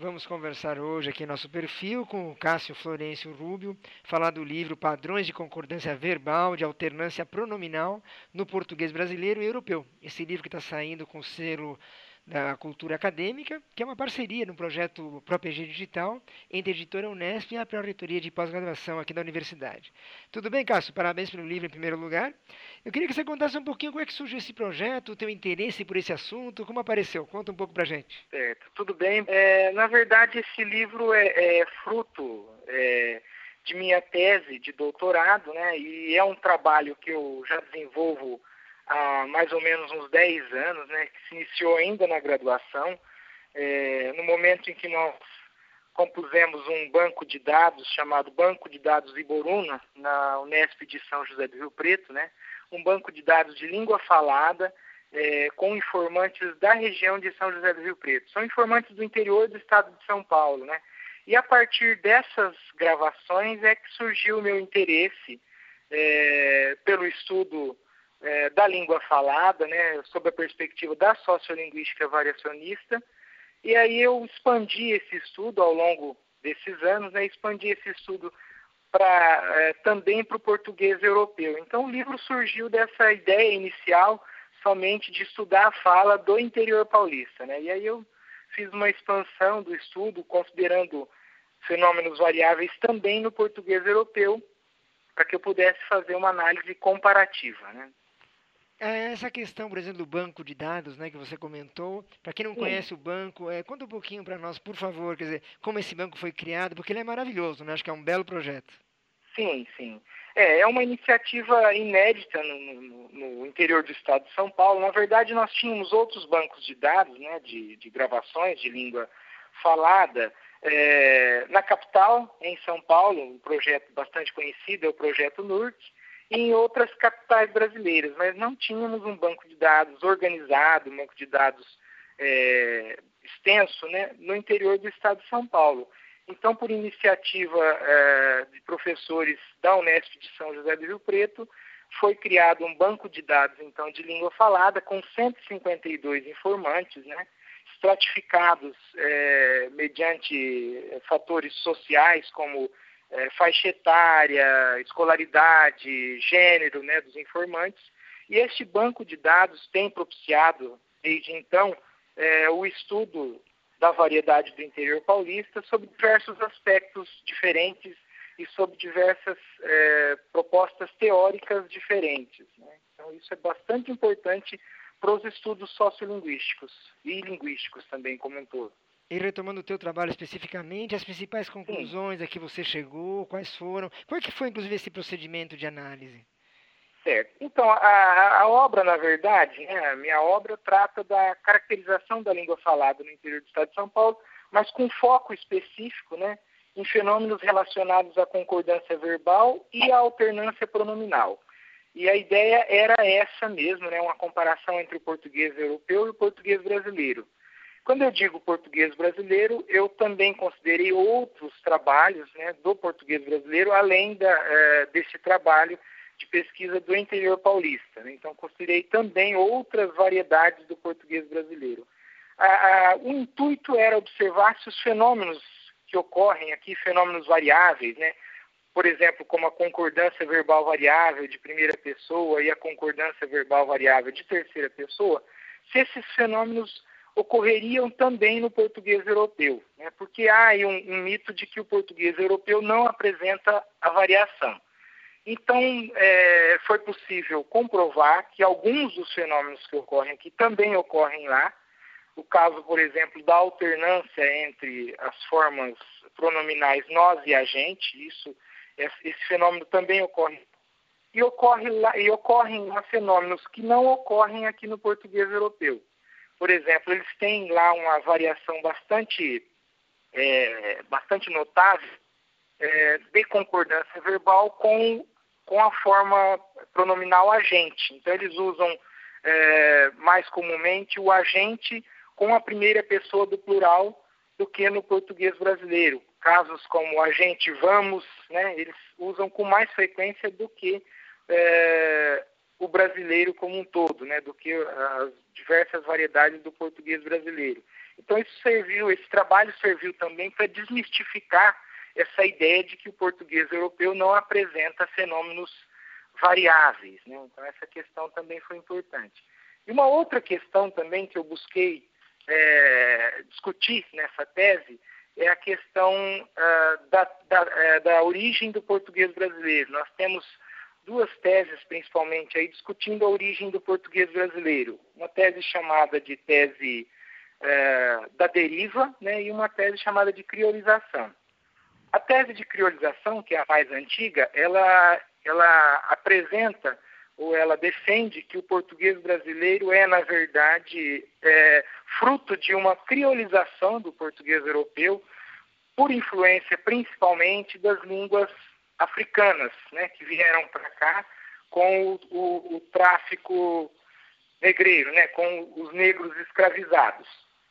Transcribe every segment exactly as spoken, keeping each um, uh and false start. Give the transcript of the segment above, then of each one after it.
Vamos conversar hoje aqui em nosso perfil com o Cássio Florencio Rubio, falar do livro Padrões de Concordância Verbal de Alternância Pronominal no Português Brasileiro e Europeu. Esse livro que está saindo com o selo da Cultura Acadêmica, que é uma parceria no projeto ProPG Digital entre a editora Unesp e a Pró-Reitoria de Pós-Graduação aqui da Universidade. Tudo bem, Cássio? Parabéns pelo livro em primeiro lugar. Eu queria que você contasse um pouquinho como é que surgiu esse projeto, o teu interesse por esse assunto, como apareceu. Conta um pouco pra gente. Certo, tudo bem. É, na verdade, esse livro é, é fruto é, de minha tese de doutorado, né? E é um trabalho que eu já desenvolvo há mais ou menos uns dez anos, né? Que se iniciou ainda na graduação, é, no momento em que nós compusemos um banco de dados chamado Banco de Dados Iboruna, na Unesp de São José do Rio Preto, né? Um banco de dados de língua falada, É, com informantes da região de São José do Rio Preto. São informantes do interior do estado de São Paulo, né? E a partir dessas gravações é que surgiu o meu interesse é, pelo estudo é, da língua falada, né? Sob a perspectiva da sociolinguística variacionista. E aí eu expandi esse estudo ao longo desses anos, né? Expandi esse estudo pra, é, também para o português europeu. Então o livro surgiu dessa ideia inicial somente de estudar a fala do interior paulista, né? E aí eu fiz uma expansão do estudo, considerando fenômenos variáveis também no português europeu, para que eu pudesse fazer uma análise comparativa, né? Essa questão, por exemplo, do banco de dados, né, que você comentou, para quem não Sim, conhece o banco, é, conta um pouquinho para nós, por favor, quer dizer, como esse banco foi criado, porque ele é maravilhoso, né? Acho que é um belo projeto. sim, sim. É, é uma iniciativa inédita no, no, no interior do estado de São Paulo. Na verdade, nós tínhamos outros bancos de dados, né, de, de gravações de língua falada, é, na capital, em São Paulo, um projeto bastante conhecido, é o Projeto N U R C, e em outras capitais brasileiras, mas não tínhamos um banco de dados organizado, um banco de dados é, extenso, né, no interior do estado de São Paulo. Então, por iniciativa eh, de professores da Unesp de São José do Rio Preto, foi criado um banco de dados, então, de língua falada, com cento e cinquenta e dois informantes, né, estratificados eh, mediante fatores sociais, como eh, faixa etária, escolaridade, gênero, né, dos informantes. E este banco de dados tem propiciado, desde então, eh, o estudo da variedade do interior paulista sob diversos aspectos diferentes e sob diversas eh, propostas teóricas diferentes, né? Então isso é bastante importante para os estudos sociolinguísticos e linguísticos também como um todo. E retomando o teu trabalho especificamente, as principais Sim, conclusões a que você chegou, quais foram? Como é que foi, inclusive, esse procedimento de análise? certo. Então, a, a obra, na verdade, né, a minha obra trata da caracterização da língua falada no interior do estado de São Paulo, mas com foco específico, né, em fenômenos relacionados à concordância verbal e à alternância pronominal. E a ideia era essa mesmo, né, uma comparação entre o português europeu e o português brasileiro. Quando eu digo português brasileiro, eu também considerei outros trabalhos, né, do português brasileiro, além da, eh, desse trabalho de pesquisa do interior paulista, né? Então, considerei também outras variedades do português brasileiro. A, a, o intuito era observar se os fenômenos que ocorrem aqui, fenômenos variáveis, né? Por exemplo, como a concordância verbal variável de primeira pessoa e a concordância verbal variável de terceira pessoa, se esses fenômenos ocorreriam também no português europeu, né? Porque há aí um, um mito de que o português europeu não apresenta a variação. Então, é, foi possível comprovar que alguns dos fenômenos que ocorrem aqui também ocorrem lá. O caso, por exemplo, da alternância entre as formas pronominais nós e a gente, isso, esse fenômeno também ocorre. E, ocorre lá, e ocorrem lá fenômenos que não ocorrem aqui no português europeu. Por exemplo, eles têm lá uma variação bastante, é, bastante notável é, de concordância verbal com com a forma pronominal agente. Então, eles usam é, mais comumente o agente com a primeira pessoa do plural do que no português brasileiro. Casos como agente vamos, né, eles usam com mais frequência do que é, o brasileiro como um todo, né, do que as diversas variedades do português brasileiro. Então isso serviu, esse trabalho serviu também para desmistificar essa ideia de que o português europeu não apresenta fenômenos variáveis, né? Então essa questão também foi importante. E uma outra questão também que eu busquei é, discutir nessa tese é a questão uh, da, da, uh, da origem do português brasileiro. Nós temos duas teses, principalmente, aí, discutindo a origem do português brasileiro. Uma tese chamada de tese uh, da deriva, né, e uma tese chamada de criolização. A tese de criolização, que é a mais antiga, ela, ela apresenta ou ela defende que o português brasileiro é, na verdade, é, fruto de uma criolização do português europeu, por influência principalmente das línguas africanas, né, que vieram para cá com o, o, o tráfico negreiro, né, com os negros escravizados.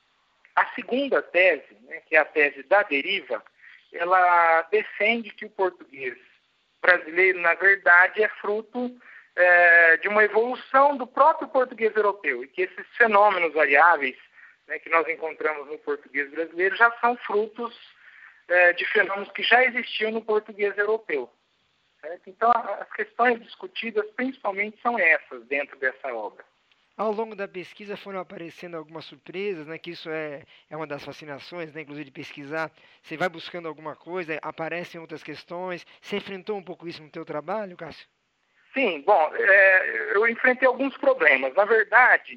A segunda tese, né, que é a tese da deriva, ela defende que o português brasileiro, na verdade, é fruto É, de uma evolução do próprio português europeu e que esses fenômenos variáveis, né, que nós encontramos no português brasileiro já são frutos é, de fenômenos que já existiam no português europeu. Certo? Então, as questões discutidas principalmente são essas dentro dessa obra. Ao longo da pesquisa foram aparecendo algumas surpresas, né? Que isso é, é uma das fascinações, né? Inclusive de pesquisar. Você vai buscando alguma coisa, aparecem outras questões. Você enfrentou um pouco isso no teu trabalho, Cássio? Sim, bom, é, eu enfrentei alguns problemas. Na verdade,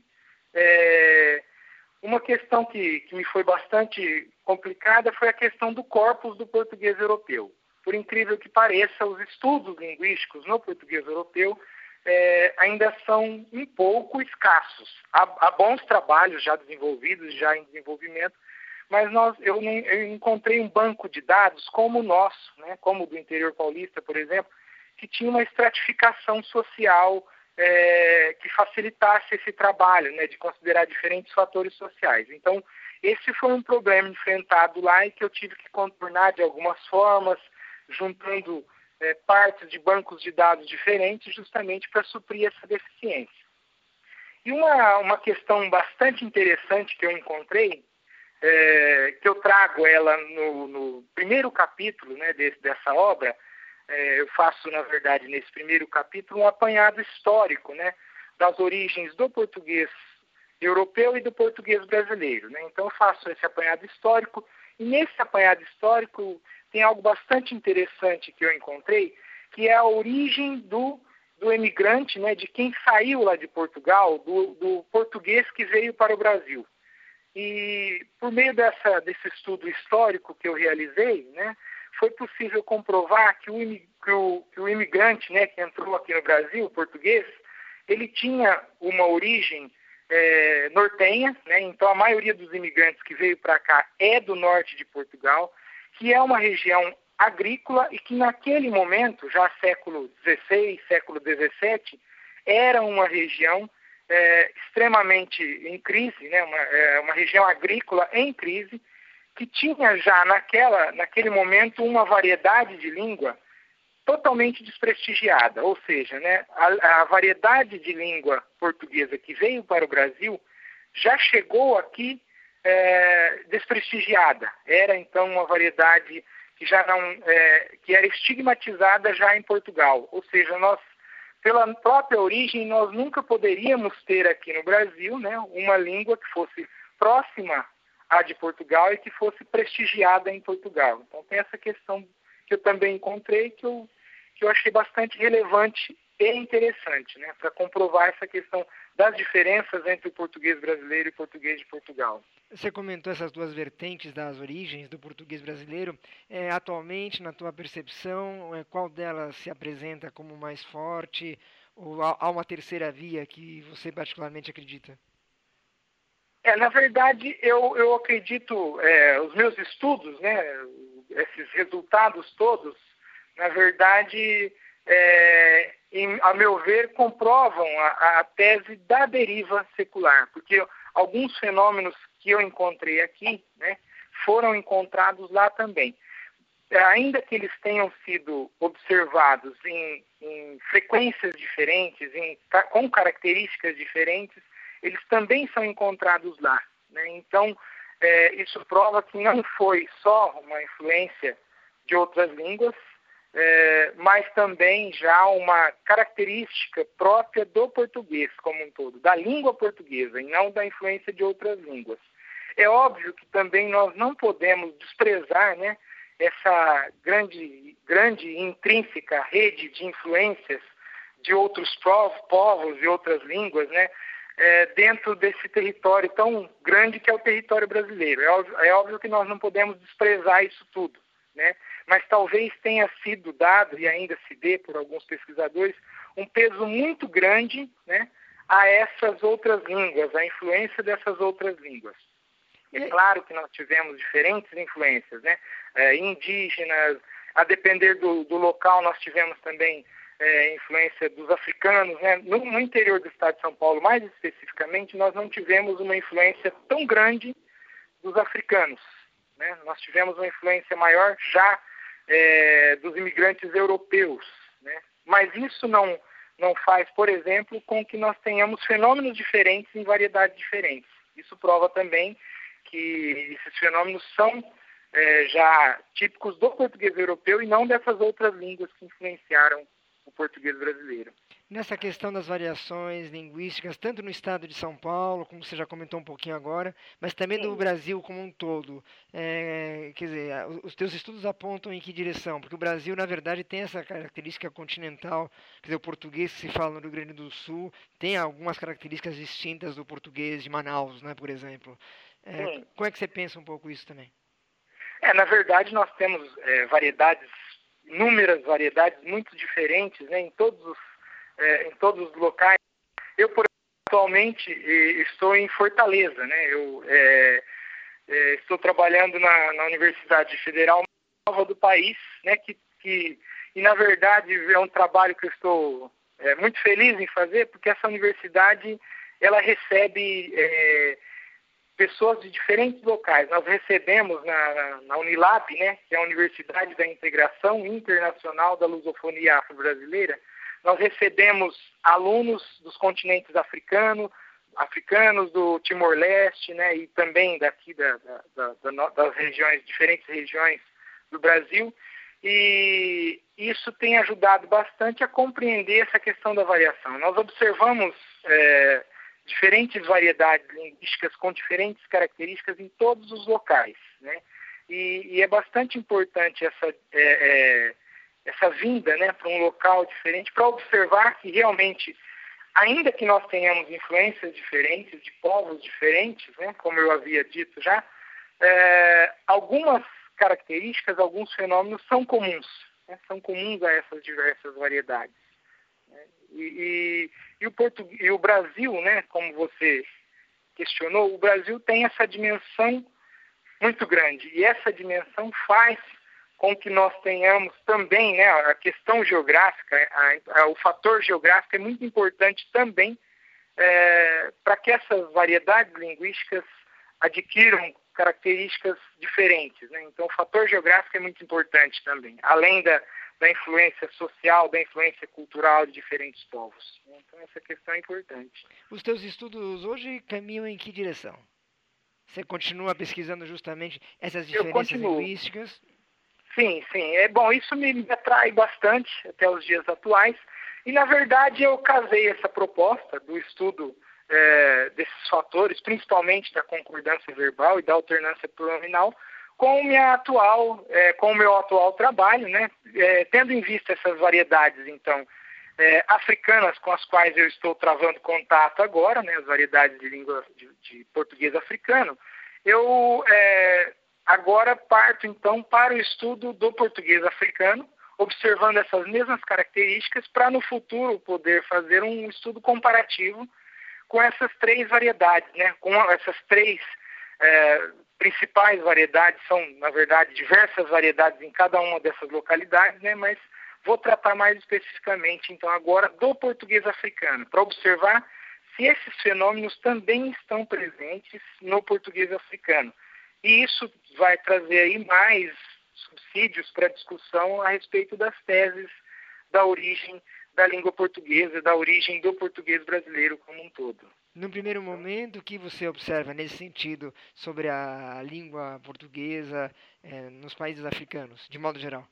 é, uma questão que, que me foi bastante complicada foi a questão do corpus do português europeu. Por incrível que pareça, os estudos linguísticos no português europeu é, ainda são um pouco escassos. Há, há bons trabalhos já desenvolvidos, já em desenvolvimento, mas nós, eu, eu encontrei um banco de dados como o nosso, né, como o do interior paulista, por exemplo, que tinha uma estratificação social é, que facilitasse esse trabalho, né, de considerar diferentes fatores sociais. Então, esse foi um problema enfrentado lá e que eu tive que contornar de algumas formas, juntando é, partes de bancos de dados diferentes, justamente para suprir essa deficiência. E uma, uma questão bastante interessante que eu encontrei, é, que eu trago ela no, no primeiro capítulo, né, desse, dessa obra. É, eu faço, na verdade, nesse primeiro capítulo, um apanhado histórico, né, das origens do português europeu e do português brasileiro, né? Então, eu faço esse apanhado histórico, e nesse apanhado histórico tem algo bastante interessante que eu encontrei, que é a origem do, do emigrante, né, de quem saiu lá de Portugal, do, do português que veio para o Brasil. E, por meio dessa, desse estudo histórico que eu realizei, né, foi possível comprovar que o, que o, que o imigrante, né, que entrou aqui no Brasil, o português, ele tinha uma origem é, nortenha, né, então a maioria dos imigrantes que veio para cá é do norte de Portugal, que é uma região agrícola e que naquele momento, já século dezesseis, século dezessete, era uma região é, extremamente em crise, né, uma, é, uma região agrícola em crise, que tinha já naquela, naquele momento uma variedade de língua totalmente desprestigiada, ou seja, né, a, a variedade de língua portuguesa que veio para o Brasil já chegou aqui é, desprestigiada. Era então uma variedade que já não, é, que era estigmatizada já em Portugal, ou seja, nós pela própria origem nós nunca poderíamos ter aqui no Brasil, né, uma língua que fosse próxima a de Portugal e que fosse prestigiada em Portugal. Então tem essa questão que eu também encontrei que eu, que eu achei bastante relevante e interessante, né, para comprovar essa questão das diferenças entre o português brasileiro e o português de Portugal. Você comentou essas duas vertentes das origens do português brasileiro. É, atualmente, na tua percepção, é, qual delas se apresenta como mais forte? Ou há, há uma terceira via que você particularmente acredita? É, na verdade, eu, eu acredito, é, os meus estudos, né, esses resultados todos, na verdade, é, em, a meu ver, comprovam a, a tese da deriva secular, porque alguns fenômenos que eu encontrei aqui, né, foram encontrados lá também. Ainda que eles tenham sido observados em, em frequências diferentes, em, com características diferentes, eles também são encontrados lá, né? Então, é, isso prova que não foi só uma influência de outras línguas, é, mas também já uma característica própria do português como um todo, da língua portuguesa, e não da influência de outras línguas. É óbvio que também nós não podemos desprezar, né, essa grande, grande e intrínseca rede de influências de outros povos e outras línguas, né, é, dentro desse território tão grande que é o território brasileiro. É óbvio, é óbvio que nós não podemos desprezar isso tudo, né, mas talvez tenha sido dado, e ainda se dê por alguns pesquisadores, um peso muito grande, né, a essas outras línguas, a influência dessas outras línguas. É claro que nós tivemos diferentes influências, né? É, indígenas, a depender do, do local, nós tivemos também é, influência dos africanos, né? No, no interior do estado de São Paulo, mais especificamente, nós não tivemos uma influência tão grande dos africanos, né? Nós tivemos uma influência maior já é, dos imigrantes europeus, né? Mas isso não, não faz, por exemplo, com que nós tenhamos fenômenos diferentes em variedades diferentes. Isso prova também que esses fenômenos são é, já típicos do português europeu e não dessas outras línguas que influenciaram o português brasileiro. Nessa questão das variações linguísticas, tanto no estado de São Paulo, como você já comentou um pouquinho agora, mas também do Brasil como um todo, é, quer dizer, os teus estudos apontam em que direção? Porque o Brasil, na verdade, tem essa característica continental, quer dizer, o português que se fala no Rio Grande do Sul tem algumas características distintas do português de Manaus, né, por exemplo. É, como é que você pensa um pouco isso também? É, na verdade, nós temos é, variedades, inúmeras variedades muito diferentes, né, em todos os, é, em todos os locais. Eu, por exemplo, atualmente estou em Fortaleza, né? Eu é, é, estou trabalhando na, na Universidade Federal mais nova do país, né? Que, que, e, na verdade, é um trabalho que eu estou é, muito feliz em fazer, porque essa universidade ela recebe é, pessoas de diferentes locais. Nós recebemos na, na, na Unilab, né, que é a Universidade da Integração Internacional da Lusofonia Afro-Brasileira, nós recebemos alunos dos continentes africano, africanos, do Timor-Leste, né, e também daqui da, da, da, das regiões, diferentes regiões do Brasil, e isso tem ajudado bastante a compreender essa questão da variação. Nós observamos é, diferentes variedades linguísticas com diferentes características em todos os locais, né? E, e é bastante importante essa, é, é, essa vinda, né, para um local diferente, para observar que realmente, ainda que nós tenhamos influências diferentes, de povos diferentes, né, como eu havia dito já, é, algumas características, alguns fenômenos são comuns, né, são comuns a essas diversas variedades. E, e, e, o Português, e o Brasil, né, como você questionou, o Brasil tem essa dimensão muito grande. E essa dimensão faz com que nós tenhamos também, né, a questão geográfica, a, a, o fator geográfico é muito importante também é, para que essas variedades linguísticas adquiram características diferentes, né? Então, o fator geográfico é muito importante também, além da da influência social, da influência cultural de diferentes povos. Então, essa questão é importante. Os teus estudos hoje caminham em que direção? Você continua pesquisando justamente essas diferenças linguísticas? Sim, sim. É bom, isso me, me atrai bastante até os dias atuais. E, na verdade, eu casei essa proposta do estudo é, desses fatores, principalmente da concordância verbal e da alternância pronominal, com, minha atual, é, com o meu atual trabalho, né? É, tendo em vista essas variedades, então, é, africanas com as quais eu estou travando contato agora, né? As variedades de língua de, de português africano, eu é, agora parto, então, para o estudo do português africano, observando essas mesmas características, para no futuro poder fazer um estudo comparativo com essas três variedades, né? Com essas três é, principais variedades, são, na verdade, diversas variedades em cada uma dessas localidades, né? Mas vou tratar mais especificamente, então, agora do português africano, para observar se esses fenômenos também estão presentes no português africano. E isso vai trazer aí mais subsídios para discussão a respeito das teses da origem da língua portuguesa, da origem do português brasileiro como um todo. No primeiro momento, o que você observa nesse sentido sobre a língua portuguesa eh, nos países africanos, de modo geral?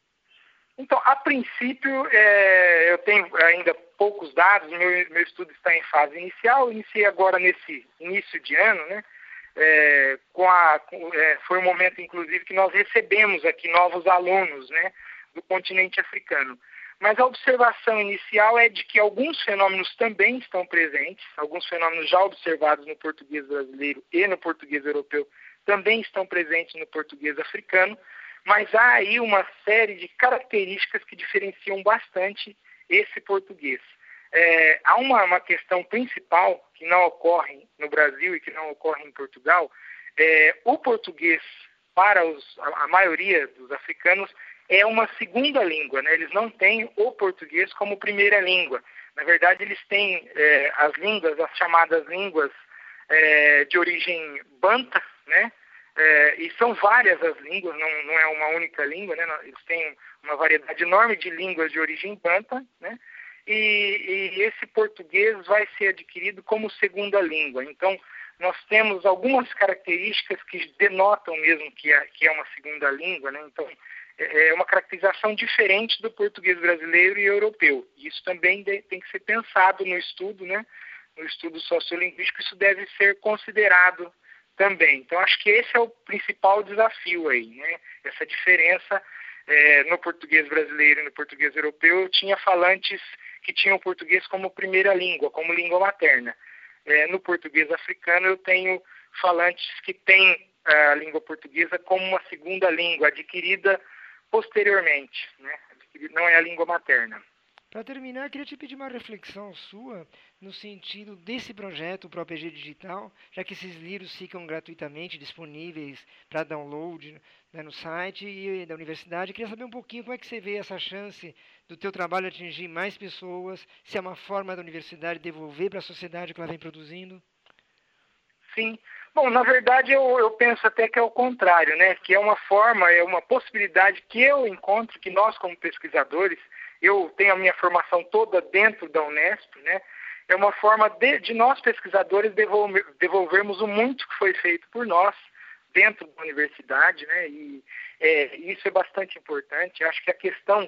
Então, a princípio, é, eu tenho ainda poucos dados, meu, meu estudo está em fase inicial, iniciei agora nesse início de ano, né? É, com a, com, é, foi um momento, inclusive, que nós recebemos aqui novos alunos, né, do continente africano. Mas a observação inicial é de que alguns fenômenos também estão presentes, alguns fenômenos já observados no português brasileiro e no português europeu também estão presentes no português africano, mas há aí uma série de características que diferenciam bastante esse português. É, há uma, uma questão principal que não ocorre no Brasil e que não ocorre em Portugal. É, o português, para os, a, a maioria dos africanos, é uma segunda língua, né? Eles não têm o português como primeira língua. Na verdade, eles têm é, as línguas, as chamadas línguas é, de origem banta, né? É, e são várias as línguas, não, não é uma única língua, né? Eles têm uma variedade enorme de línguas de origem banta, né? E, e esse português vai ser adquirido como segunda língua. Então, nós temos algumas características que denotam mesmo que é, que é uma segunda língua, né? Então, é uma caracterização diferente do português brasileiro e europeu. Isso também tem que ser pensado no estudo, né? No estudo sociolinguístico, isso deve ser considerado também. Então, acho que esse é o principal desafio aí, né? Essa diferença é, no português brasileiro e no português europeu. Eu tinha falantes que tinham o português como primeira língua, como língua materna. É, no português africano, eu tenho falantes que têm a língua portuguesa como uma segunda língua, adquirida posteriormente, né? Não é a língua materna. Para terminar, queria te pedir uma reflexão sua no sentido desse projeto, o ProPG Digital, já que esses livros ficam gratuitamente disponíveis para download, né, no site e da universidade. Queria saber um pouquinho como é que você vê essa chance do teu trabalho atingir mais pessoas, se é uma forma da universidade devolver para a sociedade o que ela vem produzindo. Sim. Bom, na verdade, eu, eu penso até que é o contrário, né? Que é uma forma, é uma possibilidade que eu encontro, que nós, como pesquisadores, eu tenho a minha formação toda dentro da Unesp, né? É uma forma de, de nós, pesquisadores, devolver, devolvermos o muito que foi feito por nós dentro da universidade, né? E é, isso é bastante importante. Eu acho que a questão,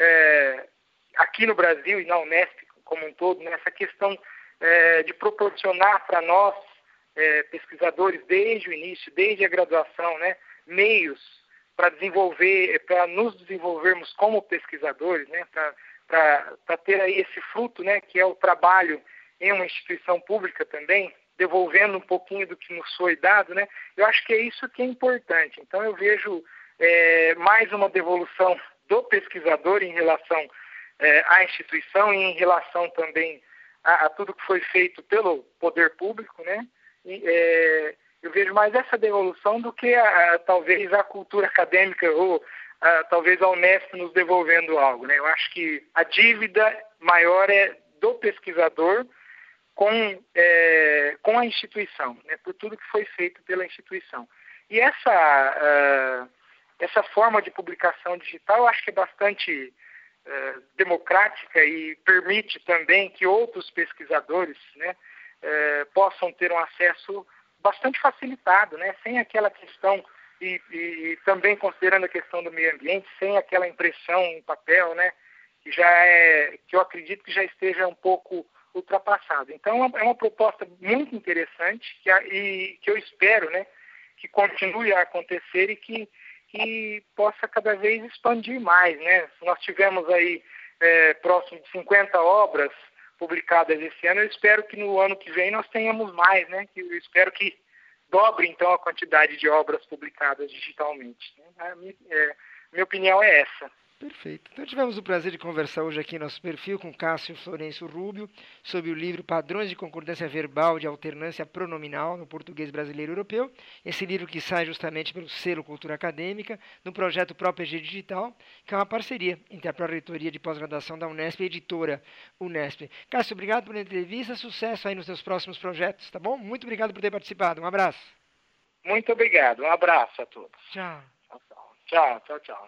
é, aqui no Brasil e na Unesp como um todo, né? Essa questão é, de proporcionar para nós, É, pesquisadores desde o início, desde a graduação, né, meios para desenvolver, para nos desenvolvermos como pesquisadores, né, para ter aí esse fruto, né, que é o trabalho em uma instituição pública também, devolvendo um pouquinho do que nos foi dado, né, eu acho que é isso que é importante. Então eu vejo é, mais uma devolução do pesquisador em relação é, à instituição e em relação também a, a tudo que foi feito pelo poder público, né. É, eu vejo mais essa devolução do que a, a, talvez a cultura acadêmica ou a, talvez a Unesp nos devolvendo algo, né? Eu acho que a dívida maior é do pesquisador com, é, com a instituição, né? Por tudo que foi feito pela instituição. E essa, uh, essa forma de publicação digital eu acho que é bastante uh, democrática e permite também que outros pesquisadores, né, É, possam ter um acesso bastante facilitado, né? Sem aquela questão, e, e, e também considerando a questão do meio ambiente, sem aquela impressão em papel, né? Que já é, que eu acredito que já esteja um pouco ultrapassado. Então é uma proposta muito interessante que, e que eu espero, né, que continue a acontecer e que, que possa cada vez expandir mais, né? Nós tivemos aí é, próximo de cinquenta obras publicadas esse ano, eu espero que no ano que vem nós tenhamos mais, né? Eu espero que dobre, então, a quantidade de obras publicadas digitalmente. A minha, é, minha opinião é essa. Perfeito. Então tivemos o prazer de conversar hoje aqui no nosso perfil com Cássio Florencio Rubio sobre o livro Padrões de Concordância Verbal de Alternância Pronominal no Português Brasileiro e Europeu. Esse livro que sai justamente pelo Selo Cultura Acadêmica, no projeto ProPG Digital, que é uma parceria entre a Pró-Reitoria de Pós-Graduação da Unesp e a editora Unesp. Cássio, obrigado pela entrevista, sucesso aí nos seus próximos projetos, tá bom? Muito obrigado por ter participado. Um abraço. Muito obrigado. Um abraço a todos. Tchau. Tchau, tchau, tchau.